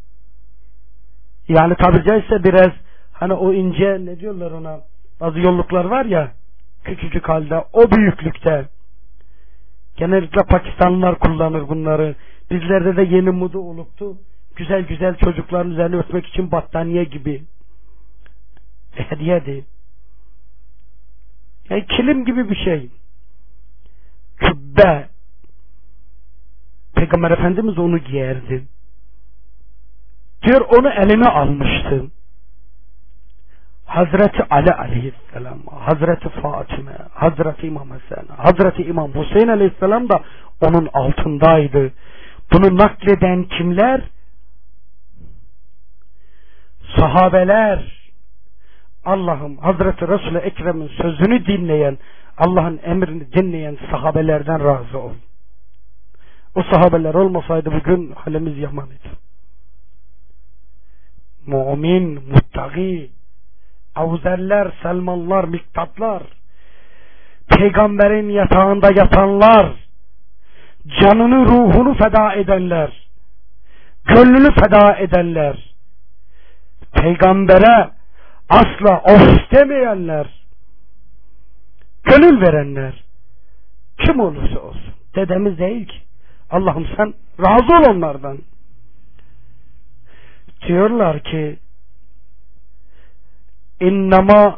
yani tabi caizse biraz hani o ince, ne diyorlar ona, bazı yolluklar var ya, küçücük halde, o büyüklükte. Genellikle Pakistanlılar kullanır bunları. Bizlerde de yeni moda oluptu. Güzel güzel çocukların üzerine örtmek için battaniye gibi. Hediye değil. Yani kilim gibi bir şey. Kübbe. Peygamber Efendimiz onu giyerdi. Diyor, onu eline almıştı. Hazreti Ali aleyhisselam, Hazreti Fatime, Hazreti İmam Hasan, Hazreti İmam Hüseyin aleyhisselam da onun altındaydı. Bunu nakleden kimler? Sahabeler. Allah'ım, Hazreti Resul-i Ekrem'in sözünü dinleyen, Allah'ın emrini dinleyen sahabelerden razı ol. O sahabeler olmasaydı bugün halimiz yamanıydı. Mu'min, muttaki, Avzerler, Selmanlar, Miktatlar, Peygamberin yatağında yatanlar, canını, ruhunu feda edenler, gönlünü feda edenler, Peygambere asla of demeyenler, gönül verenler, kim olursa olsun, dedemiz değil ki. Allah'ım sen razı ol onlardan. Diyorlar ki İnnemâ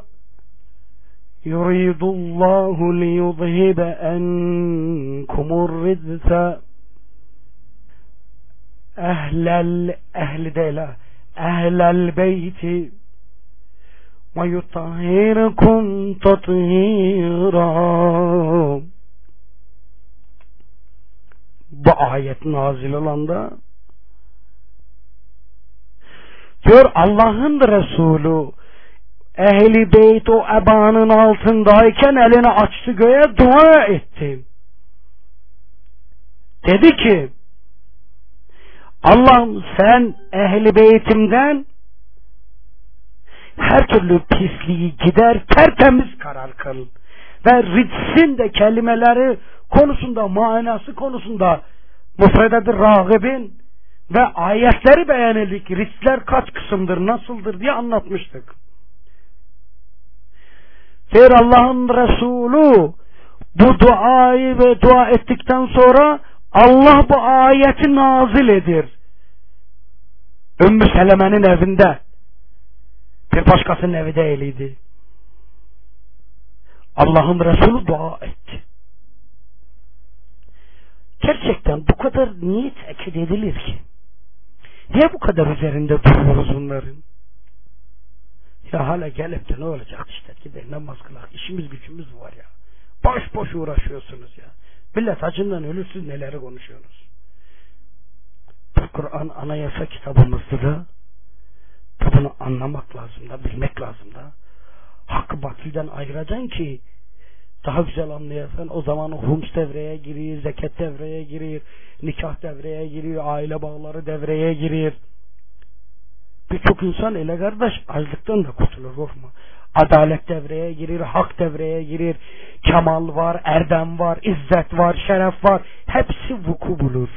yuridullahu liyuzhibe enkumur rizse ehlel ehli değil ehlel beyti ve yutahhirakum tathira. Bu ayet nazil olanda diyor, Allah'ın Resulü Ehl-i Beyt o ebanın altındayken elini açtı göğe, dua etti. Dedi ki Allah'ım sen Ehl-i Beytimden her türlü pisliği gider, tertemiz karar kıl. Ve ritsin de kelimeleri konusunda, manası konusunda müfrededir rağibin, ve ayetleri beğenildik. Riskler kaç kısımdır, nasıldır diye anlatmıştık. Eğer Allah'ın Resulü bu duayı ve dua ettikten sonra Allah bu ayeti nazil edir. Ümmü Seleme'nin evinde, bir başkasının evi değildi. Allah'ın Resulü dua etti. Gerçekten bu kadar niye tekit edilir ki? Niye bu kadar üzerinde duruyoruz bunların? Ya hala gelip de ne olacak işte, gidelim namaz kılak, işimiz gücümüz var ya. Boş boş uğraşıyorsunuz ya. Millet acından ölür, siz neleri konuşuyorsunuz? Bu Kur'an anayasa kitabımızda da bunu anlamak lazım da, bilmek lazım da. Hakkı batilden ayıracaksın ki daha güzel anlayasın. O zaman hums devreye giriyor, zekat devreye giriyor, nikah devreye giriyor, aile bağları devreye giriyor. Birçok insan ele kardeş açlıktan da kurtulur, korkma. Adalet devreye girir, hak devreye girir, kemal var, erdem var, izzet var, şeref var. Hepsi vuku bulur.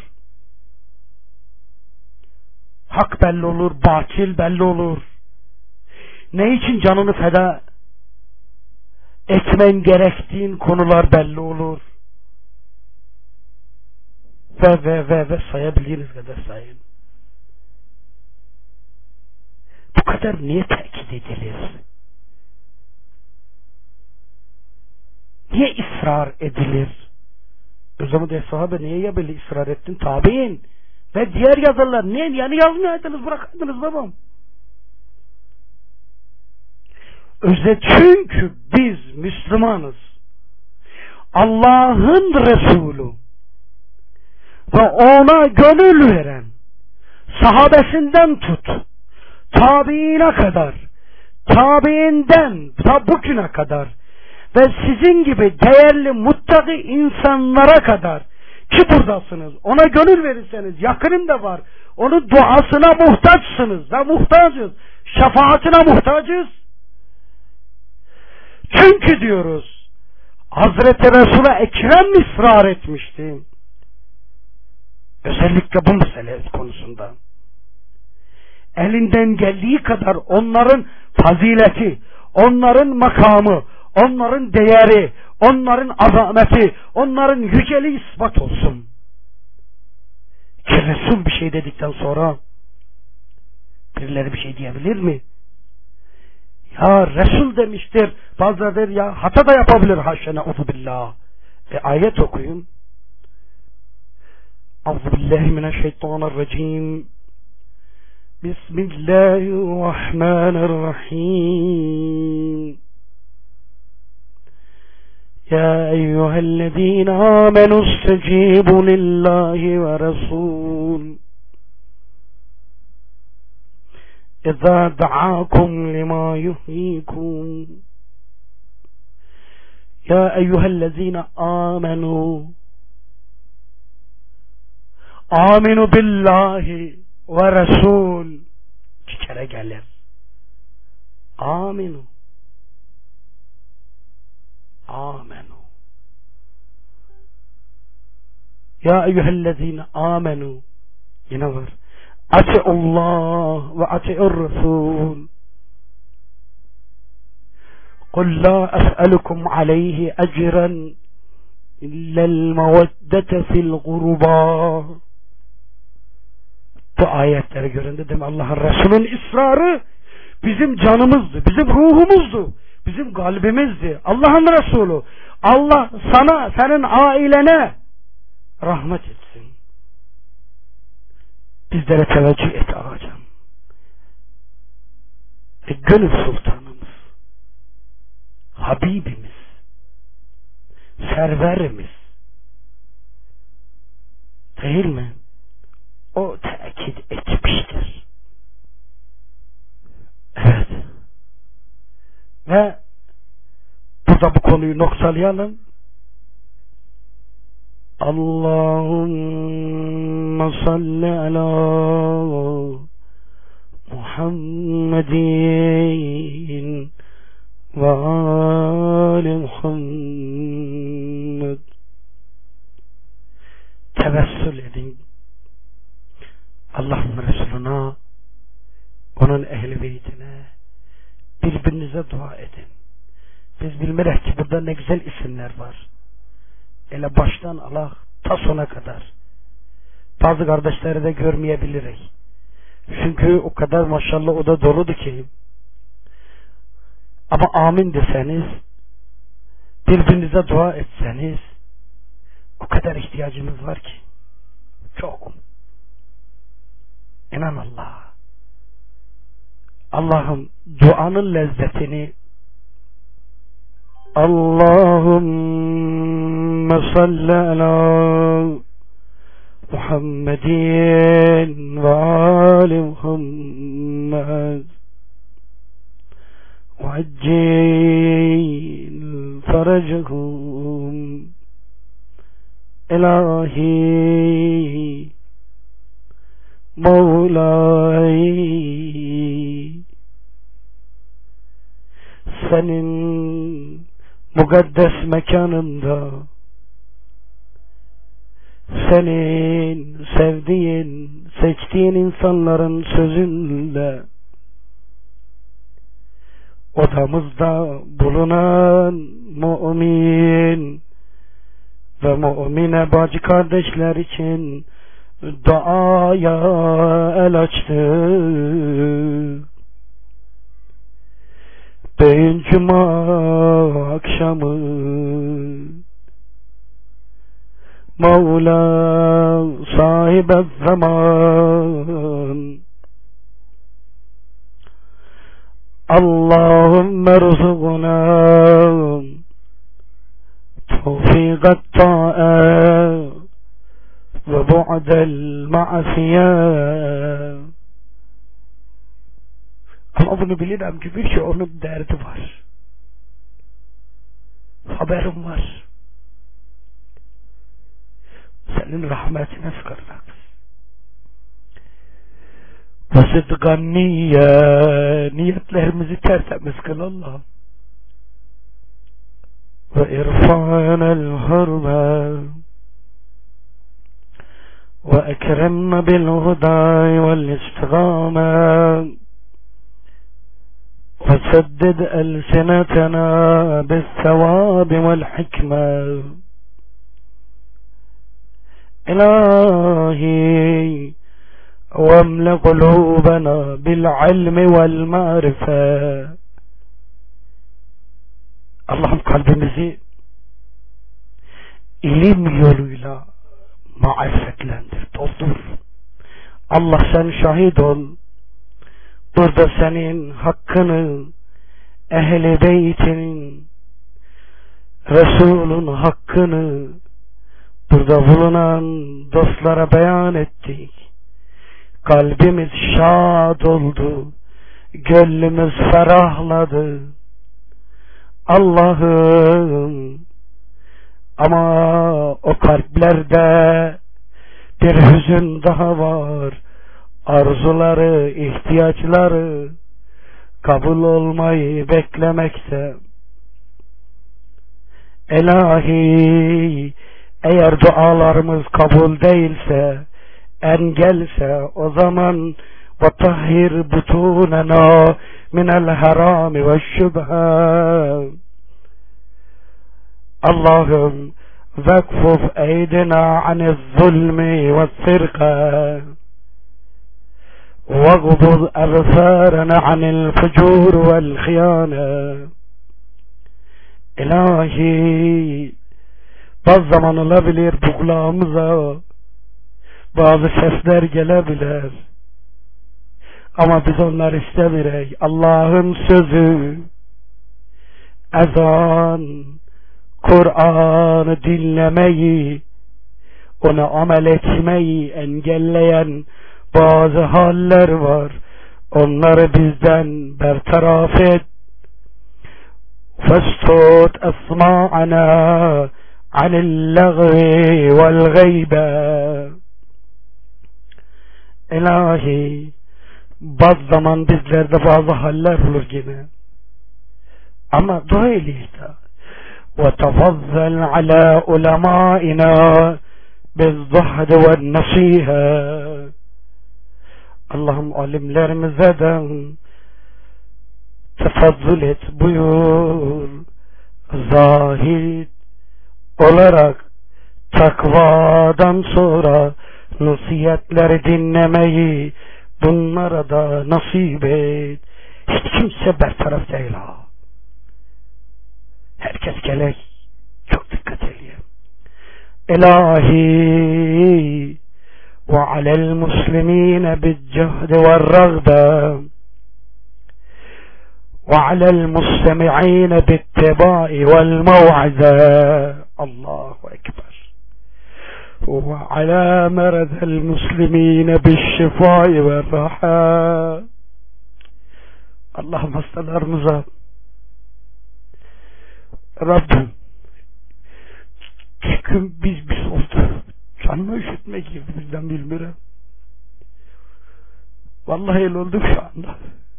Hak belli olur, batil belli olur. Ne için canını feda etmen gerektiğin konular belli olur. Ve ve ve ve sayabildiğiniz kadar sayın. Bu kadar niye tekit edilir? Niye ısrar edilir? O zaman de sahabe niye ya böyle ısrar ettin? Tabi'in ve diğer yazarlar niye yani yazmayaydınız, bırakaydınız babam? Özet, çünkü biz Müslümanız. Allah'ın Resulü ve ona gönül veren sahabesinden tut tabiine kadar, tabiinden ta bugüne kadar ve sizin gibi değerli muttaki insanlara kadar ki buradasınız, ona gönül verirseniz, yakınım da var, onun duasına muhtaçsınız ve muhtacız, şefaatine muhtacız. Çünkü diyoruz Hazreti Resul'e Ekrem ısrar etmişti. Özellikle bu mesele konusunda. Elinden geldiği kadar onların fazileti, onların makamı, onların değeri, onların azameti, onların yüceliği ispat olsun. Ki Resul bir şey dedikten sonra birileri bir şey diyebilir mi? Ya Resul demiştir. Bazıları der ya hata da yapabilir, haşa ne'uzubillah. E ayet okuyun. Euzubillahimineşşeytanirracim. Bismillahirrahmanirrahim. Ya eyyühellezine amenu istecibu lillahi ve rasul. إذا دعاكم لما يحييكم يا أيها الذين آمنوا آمنوا بالله ورسول كره gelir آمنوا آمنوا يا أيها الذين آمنوا ينور أطيعوا الله وأطيعوا الرسول قل لا أسألكم عليه أجرا إلا المودة في الغربى. Bu ayetleri görün dedim, Allah'ın Resulü'nün ısrarı bizim canımızdı, bizim ruhumuzdu, bizim kalbimizdi. Allah'ın Resulü, Allah sana, senin ailene rahmet etsin. Bizlere teveccüh et ağacım. E, gönül sultanımız, Habibimiz, serverimiz değil mi? O tekit etmiştir. Evet. Ve burada bu konuyu noktalayalım. Allahümme salli ala Muhammedin ve ali Muhammed. Tevessül edin. Allah ona, onun ehli beytine, birbirinize dua edin. Biz bilmerek ki burada ne güzel isimler var. Ele baştan Allah ta sona kadar. Bazı kardeşleri de görmeyebiliriz. Çünkü o kadar maşallah o da doludu ki. Ama amin deseniz, birbirinize dua etseniz, o kadar ihtiyacımız var ki. Çok. İnan Allah. Allah'ım duanın lezzetini Allahümme salli ala Muhammedin ve ali Muhammed ve accil feracehum ilahi Mevla'yı senin mukaddes mekanında, senin sevdiğin, seçtiğin insanların sözünle odamızda bulunan mümin ve mümine bacı kardeşler için duaya el açtı. Beyin cuma akşamı Mevla sahibi zaman Allahümme rızıkuna tevfiqat ta'a ve bu'del ma'asiye. Ama bunu bilirim ki bir şey onun derdi var. Haberim var. Senin rahmetine sıkırlar. Ve sıdgan niyye, niyetlerimizi tertemiz kıl Allah. Ve irfanel hurme ve ekremme bil huday vel istigame وسدد ألسنتنا بالثواب والحكمة إلهي واملأ قلوبنا بالعلم والمعرفة. Allah'ım kalbimizi ilim yoluyla marifetlendir, doldur. Allah sen şahit ol. Burada senin hakkını, ehl-i beytinin, Resul'ün hakkını burada bulunan dostlara beyan ettik. Kalbimiz şad oldu, gönlümüz ferahladı. Allah'ım, ama o kalplerde bir hüzün daha var. Arzuları, ihtiyaçları kabul olmayı beklemekte. İlahi, eğer dualarımız kabul değilse, engelse, o zaman وَطَهِّرْ بُطُونَنَا مِنَ الْحَرَامِ وَالشُّبْهَةِ. Allah'ım, وَاكْفُفْ اَيْدِنَا عَنِ الظُّلْمِ وَالسِّرْقَةِ وَاغْضُضْ أَبْصَارَنَا عَنِ الْفُجُورِ وَالْخِيَانَةِ. İlahi, bazı zaman olabilir bu kulağımıza bazı sesler gelebilir, ama biz onlar istemiyoruz. Allah'ın sözü, ezan, Kur'an'ı dinlemeyi, ona amel etmeyi engelleyen bazı haller var. Onları bizden bertaraf et. فَاسْتُوتْ أَسْمَاعَنَا عَنِ اللَّغْوِ وَالْغَيْبَةِ. İlahi, bazı zaman bizlerde bazı haller olur yine, ama dua eyleyik de. وَتَفَضَّلْ عَلَى عُلَمَائِنَا بِالزُّهْدِ وَالنَّصِيحَةِ. Allah'ım alimlerimize de tefazzül et buyur. Zahid olarak takvadan sonra nasihatleri dinlemeyi bunlara da nasip et. Hiç kimse bertaraf değil ha. Herkes gerek. Çok dikkat edeyim. İlahi ve alel muslimine bi'l-cehd ve'r-ragbe ve alel mustemi'ine bi'ttiba'i ve'l-mev'ize. Allahu ekber. Ve ala meredel muslimine bi'ş-şifai ve'r-raha. Allah'ım hastalarımıza Rabbim çünkü biz biz oldu. Canımı üşütmek gibi bizden bilmiyorum. Vallahi el olduk şu anda.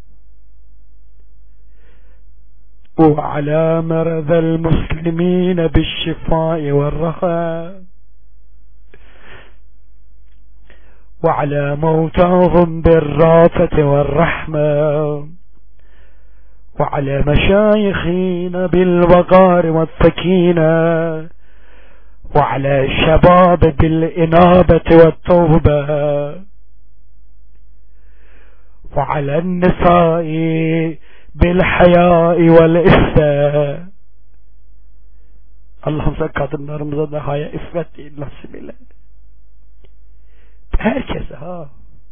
وعلى مرضى المسلمين بالشفاء والرخاء وعلى موتاهم بالرافة والرحمة وعلى مشايخنا بالوقار والسكينة وعلى الشباب بالإنابة والتوبة وعلى النساء بالحياء والإفة. Allah'ım sen kadınlarımıza da haya, iffet değil nasip eyle. Herkese ha.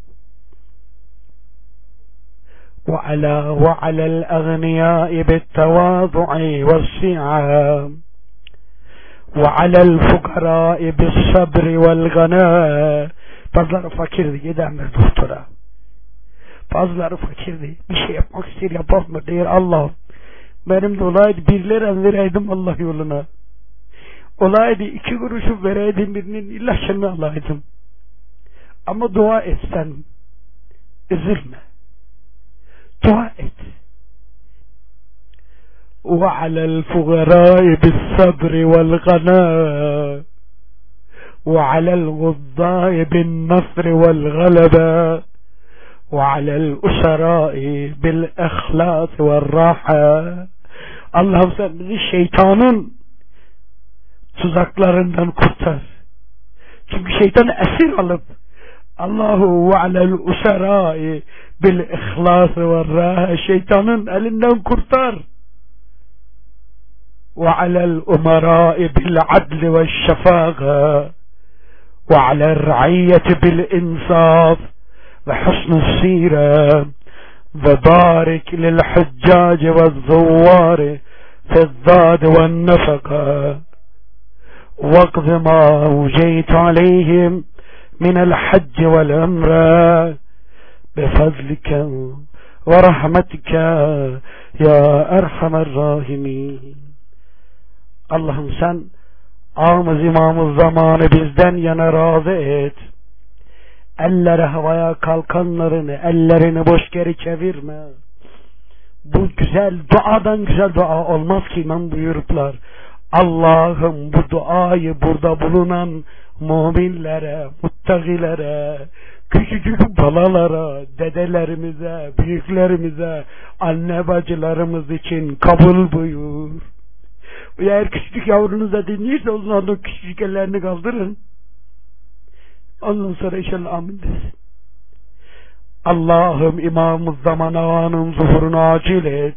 وعلى وعلى الأغنياء بالتواضع والسعة وعلى الفقراء بالصبر والغناء. Bazıları fakirdi, gidemez doktora. Bazıları fakirdi, bir şey yapmak ister yapamıyor diyor. Allah'ım benim de olaydı bir lira vereydim Allah yoluna. Olaydı iki kuruşu vereydim birinin ilaçını alaydım. Ama dua etsen üzülme. Dua et. وعلى الفقراء بالصبر والغناء وعلى الغضاء بالنصر والغلبة وعلى الأسراء بالإخلاص والراحة. Allah'ım sen bizi şeytanın tuzaklarından kurtar. Çünkü şeytanı esir alıp Allahu ve alel usara'i bil ihlas ve raha, şeytanın elinden kurtar. Ve alel umara'i bil adl ve şefaqa ve alel ra'iyyeti bil insaf ve husnus sire ve barik lil hujjac ve zuwari fi'z-zad ve nefaka وَاقْضِ مَا وُجَيْتَ عَلَيْهِمْ مِنَ الْحَجِّ وَالْعُمْرَةِ بِفَضْلِكَ وَرَحْمَتِكَ يَا أَرْحَمَ الرَّاحِمِينَ. Allah'ım sen ağamız imamız zamanı bizden yana razı et. Elleri havaya kalkanlarını, ellerini boş geri çevirme. Bu güzel duadan güzel dua olmaz ki imam buyuruplar. Allah'ım bu duayı burada bulunan müminlere, muttagilere, küçücük balalara, dedelerimize, büyüklerimize, anne bacılarımız için kabul buyur. Eğer küçücük yavrunuza dinleyirse o zaman da küçücük ellerini kaldırın. Ondan sonra inşallah amin desin. Allah'ım imam-ı zaman ağanın zuhurunu acil et.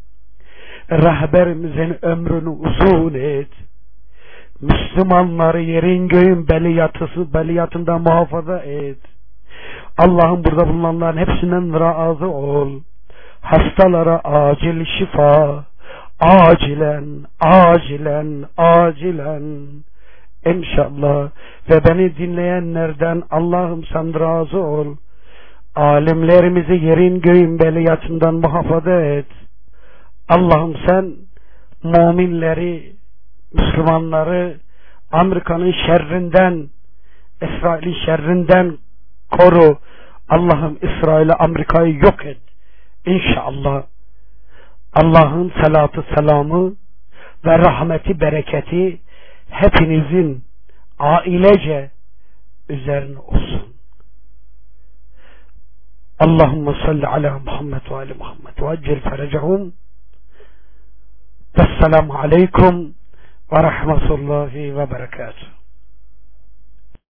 Rehberimizin ömrünü uzun et. Müslümanları yerin göğün beliyatısı, beliyatından muhafaza et. Allah'ım burada bulunanların hepsinden razı ol. Hastalara acil şifa, acilen, acilen, acilen İnşallah. Ve beni dinleyenlerden Allah'ım sen razı ol. Alimlerimizi yerin göğün beliyatından muhafaza et. Allah'ım sen müminleri, Müslümanları Amerika'nın şerrinden, İsrail'in şerrinden koru. Allah'ım İsrail'e, Amerika'yı yok et. İnşallah. Allah'ın salatı selamı ve rahmeti bereketi hepinizin ailece üzerine olsun. Allahümme salli ala Muhammed ve ali Muhammed ve accel ferecehum. Vesselamu aleyküm ve rahmetullahi ve berekatuhu.